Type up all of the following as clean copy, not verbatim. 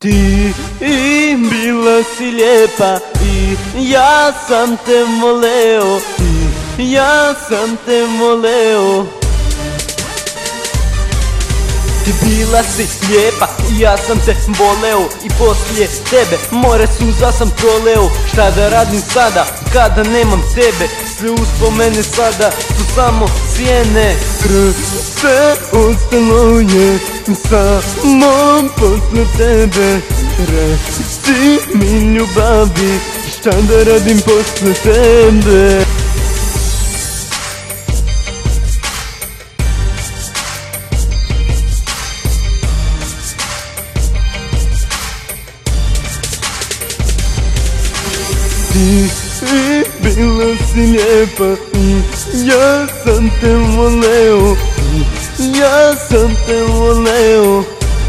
Ti bila si lijepa i ja sam te voleo, i ja sam te voleo. Ti bila si lijepa i ja sam te voleo, i poslije tebe more suza sam proleo. Šta da radim sada kada nemam tebe, sve uspomene sada su samo sjene. Sve ostalo je samo posle tebe. Reci mi ljubavi, šta da radim posle tebe. Ti bila si lijepa i ja sam te voleo, i ja sam te voleo.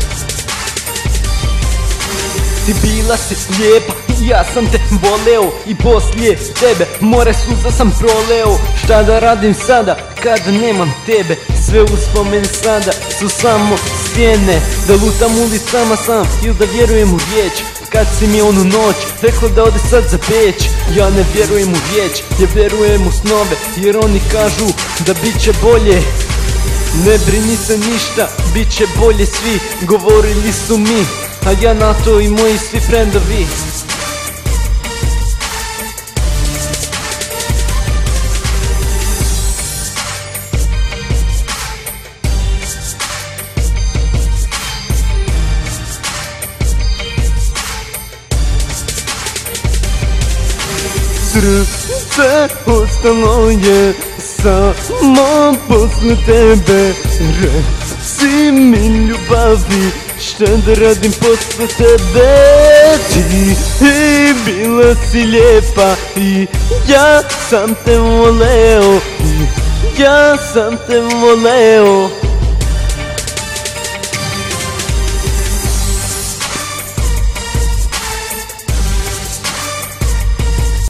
Ti bila si lijepa i ja sam te voleo, i poslije tebe more suza sam proleo. Šta da radim sada kada nemam tebe, sve uspomene sada su samo sjene. Da lutam ulicama sam ili da vjerujem u riječ, kad si mi onu noć rekla da ode sad za Beč. Ja ne vjerujem u riječ, ja vjerujem u snove, jer oni kažu da bit će bolje. Ne brini se ništa, bit će bolje, svi govorili su mi, a ja na to i moji svi frendovi. Srce ostalo je samo posle tebe. Reci mi ljubavi, šta da radim posle tebe. Ti bila si lijepa i ja sam te voleo, i ja sam te voleo.